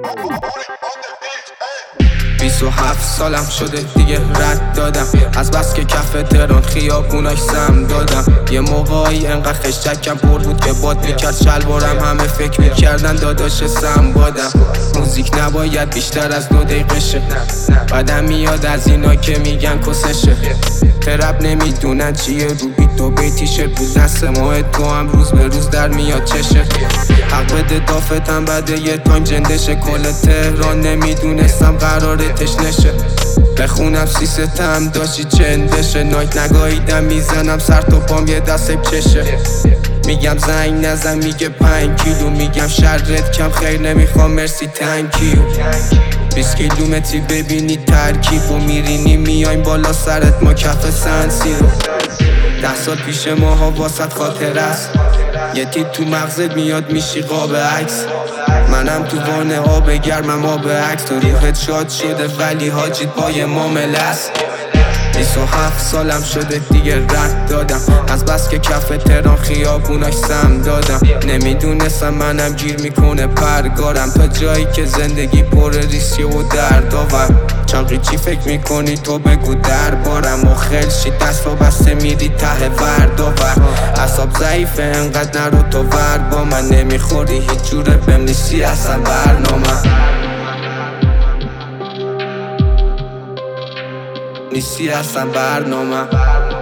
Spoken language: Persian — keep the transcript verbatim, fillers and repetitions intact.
بیست و هفت سالم شده دیگه رد دادم، از بس که کف تهران خیابوناش سم دادم. یه موقعی انقدر خشکم پر بود که باد میکرد شلوارم، همه فکر میکردن داداش سم بادم. موزیک نباید بیشتر از دو دقیقه شه، بعدم میاد از اینا که میگن کسشه. ترپ نمیدونن چیه، رو بیت و بیتیشه بود دست ماه تو هم روز به روز در میاد چشه. حق بده دافتم بعد یه تایم جندشه، کل تهران نمیدونستم قراره تشنشه. بخونم سیستم داشتی چندشه، نایت نگاهیدم میزنم سر تو پام یه دست چشه. میگم زنگ نزن میگه پنج کیلو، میگم شرت کم خیر نمیخوام مرسی تنکیو. بیست کیلومتری ببینی ترکیب و میرینی میایم بالا سرت ما کف سنسی رو. ده سال پیش ماها واسط خاطر است، یه تیپ تو مغزت میاد میشی قاب عکس. منم تو وانه آب گرمم آب عکس، تو روحت شاد شده ولی حاجیت با یه معامله است. بیست و هفت سالم شده دیگه رد دادم، از بس که کف تهران خیابوناش سم دادم. نمیدونستم منم گیر میکنه پرگارم، تا جایی که زندگی پر ریسیه و درد آور. چاقی چی فکر میکنی تو بگو دربارم، و خلشی دست و بسته میری ته ورداور. حساب ضعیفه انقدر نرو تو ور با من، نمیخوری هیچ جوره بهم نیستی اصلا برنامه، نیستی اصلا برنامه.